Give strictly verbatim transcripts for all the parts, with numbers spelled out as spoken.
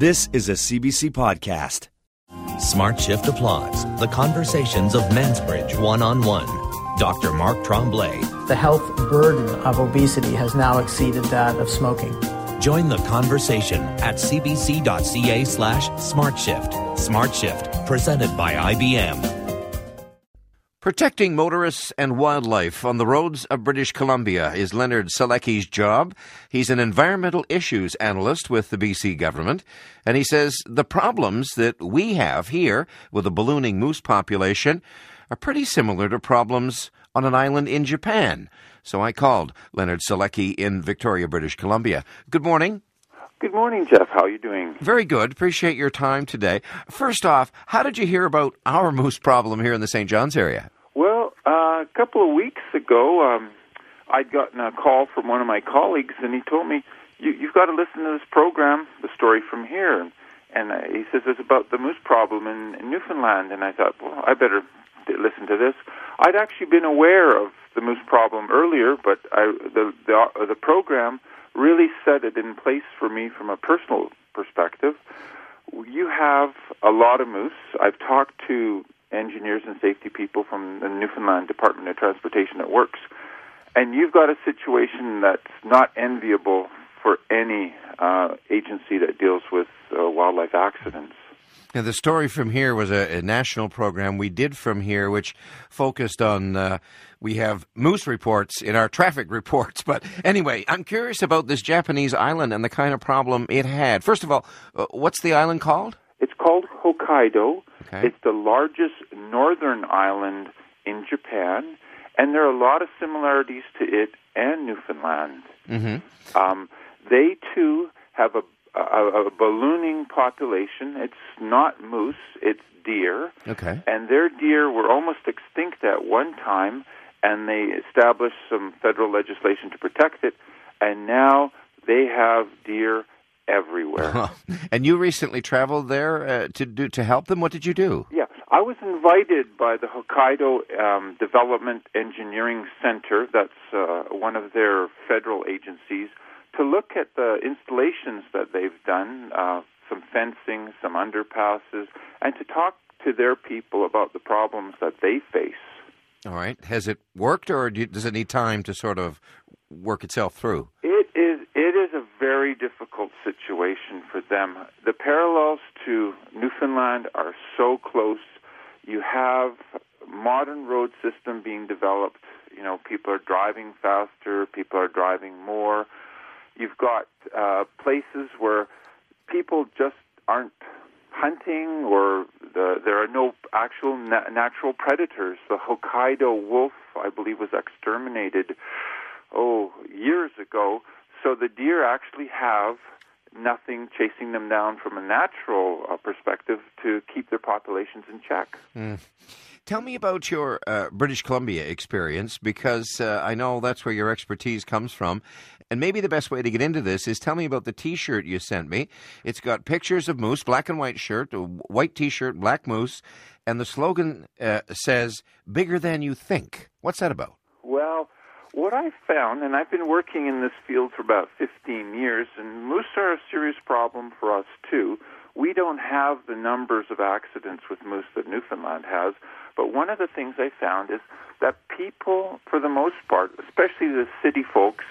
This is a C B C podcast. Smart Shift applauds the conversations of Mansbridge one-on-one. Doctor Mark Tremblay. The health burden of obesity has now exceeded that of smoking. Join the conversation at cbc.ca slash smartshift. Smart Shift, presented by I B M. Protecting motorists and wildlife on the roads of British Columbia is Leonard Selecki's job. He's an environmental issues analyst with the B C government, and he says the problems that we have here with a ballooning moose population are pretty similar to problems on an island in Japan. So I called Leonard Selecki in Victoria, British Columbia. Good morning. Good morning, Jeff. How are you doing? Very good. Appreciate your time today. First off, how did you hear about our moose problem here in the Saint John's area? Well, uh, a couple of weeks ago, um, I'd gotten a call from one of my colleagues, and he told me, you, you've got to listen to this program, The Story from Here. And, and uh, he says it's about the moose problem in, in Newfoundland. And I thought, well, I better listen to this. I'd actually been aware of the moose problem earlier, but I, the, the, uh, the program really set it in place for me from a personal perspective. You have a lot of moose. I've talked to engineers and safety people from the Newfoundland Department of Transportation that works, and you've got a situation that's not enviable for any uh, agency that deals with uh, wildlife accidents. Now, the Story from Here was a, a national program we did from here, which focused on, uh, we have moose reports in our traffic reports. But anyway, I'm curious about this Japanese island and the kind of problem it had. First of all, uh, what's the island called? It's called Hokkaido. Okay. It's the largest northern island in Japan, and there are a lot of similarities to it and Newfoundland. Mm-hmm. Um, they, too, have a A, a ballooning population. It's not moose, it's deer. Okay. And their deer were almost extinct at one time, and they established some federal legislation to protect it, and now they have deer everywhere. And you recently traveled there uh, to do to help them. What did you do? Yeah, I was invited by the Hokkaido um, Development Engineering Center, that's uh, one of their federal agencies, to look at the installations that they've done, uh, some fencing, some underpasses, and to talk to their people about the problems that they face. All right. Has it worked, or do you, does it need time to sort of work itself through? It is, it is a very difficult situation for them. The parallels to Newfoundland are so close. You have modern road system being developed. You know, people are driving faster, people are driving more. You've got uh, places where people just aren't hunting, or the, there are no actual na- natural predators. The Hokkaido wolf, I believe, was exterminated, oh, years ago. So the deer actually have nothing chasing them down from a natural uh, perspective to keep their populations in check. Mm. Tell me about your uh, British Columbia experience, because uh, I know that's where your expertise comes from. And maybe the best way to get into this is tell me about the T-shirt you sent me. It's got pictures of moose, black and white shirt, a white T-shirt, black moose, and the slogan uh, says, "Bigger than you think." What's that about? Well, what I found, and I've been working in this field for about fifteen years, and moose are a serious problem for us too. We don't have the numbers of accidents with moose that Newfoundland has, but one of the things I found is that people, for the most part, especially the city folks,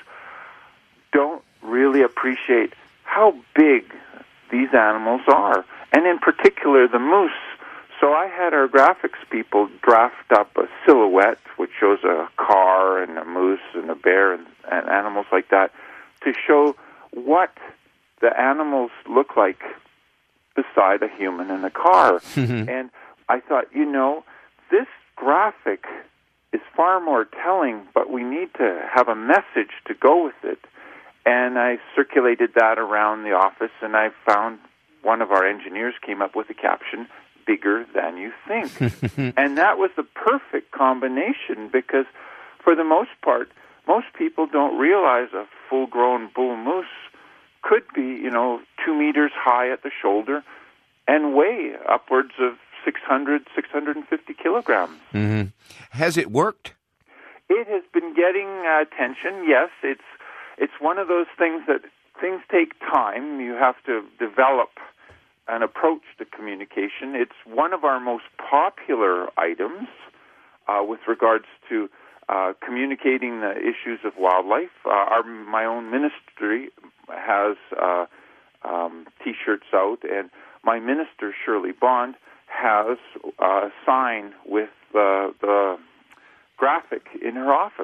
don't really appreciate how big these animals are, and in particular the moose. So I had our graphics people draft up a silhouette which shows a car and a moose and a bear and, and animals like that to show what the animals look like beside a human in a car. And I thought, you know, this graphic is far more telling, but we need to have a message to go with it. And I circulated that around the office, and I found one of our engineers came up with a caption, "Bigger than you think." And that was the perfect combination, because for the most part, most people don't realize a full-grown bull moose could be, you know, two meters high at the shoulder and weigh upwards of six hundred, six hundred fifty kilograms. Mm-hmm. Has it worked? It has been getting uh, attention, yes. It's it's one of those things that things take time. You have to develop an approach to communication. It's one of our most popular items uh, with regards to uh, communicating the issues of wildlife. Uh, our, my own ministry has uh, um, T-shirts out, and my minister, Shirley Bond, has a sign with uh, the graphic in her office.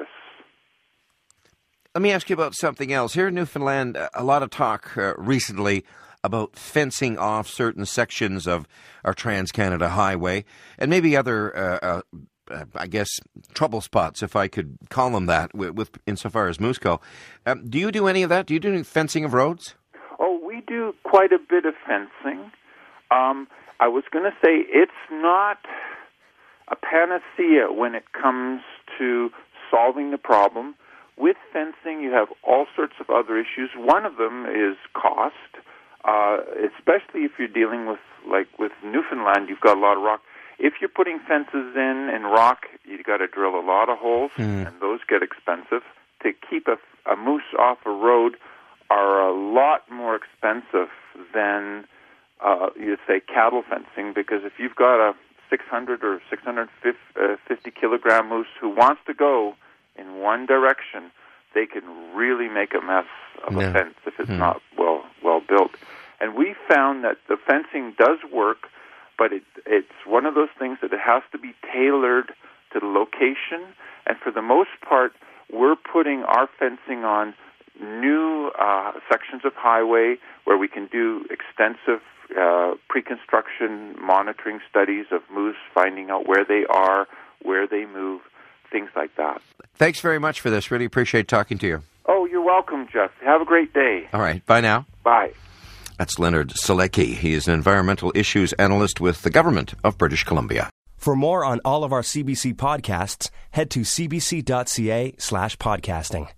Let me ask you about something else. Here in Newfoundland, a lot of talk uh, recently about fencing off certain sections of our Trans-Canada Highway and maybe other, uh, uh, uh, I guess, trouble spots, if I could call them that, with, with insofar as Moose go. Um, do you do any of that? Do you do any fencing of roads? Oh, we do quite a bit of fencing. Um, I was going to say it's not a panacea when it comes to solving the problem. With fencing, you have all sorts of other issues. One of them is cost, uh, especially if you're dealing with, like with Newfoundland, you've got a lot of rock. If you're putting fences in and rock, you've got to drill a lot of holes, mm. and those get expensive. To keep a, a moose off a road are a lot more expensive than, uh, you'd say, cattle fencing, because if you've got a six hundred or six hundred fifty kilogram moose who wants to go in one direction, they can really make a mess of yeah. a fence if it's hmm. not well well built. And we found that the fencing does work, but it, it's one of those things that it has to be tailored to the location. And for the most part, we're putting our fencing on new uh, sections of highway where we can do extensive uh, pre-construction monitoring studies of moose, finding out where they are, where they move, things like that. Thanks very much for this. Really appreciate talking to you. Oh, you're welcome, Jeff. Have a great day. All right. Bye now. Bye. That's Leonard Selecki. He is an environmental issues analyst with the Government of British Columbia. For more on all of our C B C podcasts, head to cbc.ca slash podcasting.